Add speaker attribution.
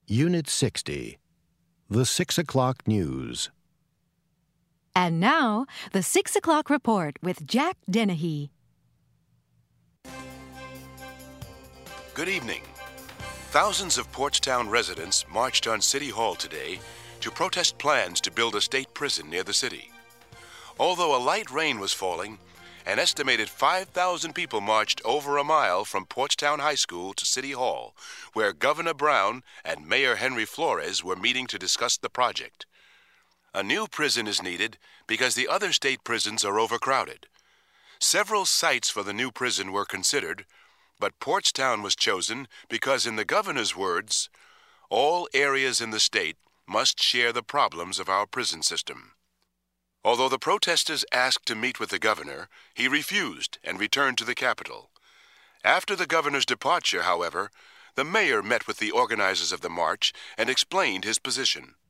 Speaker 1: Unit 60, The 6 o'clock News.
Speaker 2: And now, the 6 o'clock report with Jack Dennehy.
Speaker 3: Good evening. Thousands of Portstown residents marched on City Hall today to protest plans to build a state prison near the city. Although a light rain was falling, an estimated 5,000 people marched over a mile from Portstown High School to City Hall, where Governor Brown and Mayor Henry Flores were meeting to discuss the project. A new prison is needed because the other state prisons are overcrowded. Several sites for the new prison were considered, but Portstown was chosen because, in the governor's words, all areas in the state must share the problems of our prison system. Although the protesters asked to meet with the governor, he refused and returned to the capital. After the governor's departure, however, the mayor met with the organizers of the march and explained his position.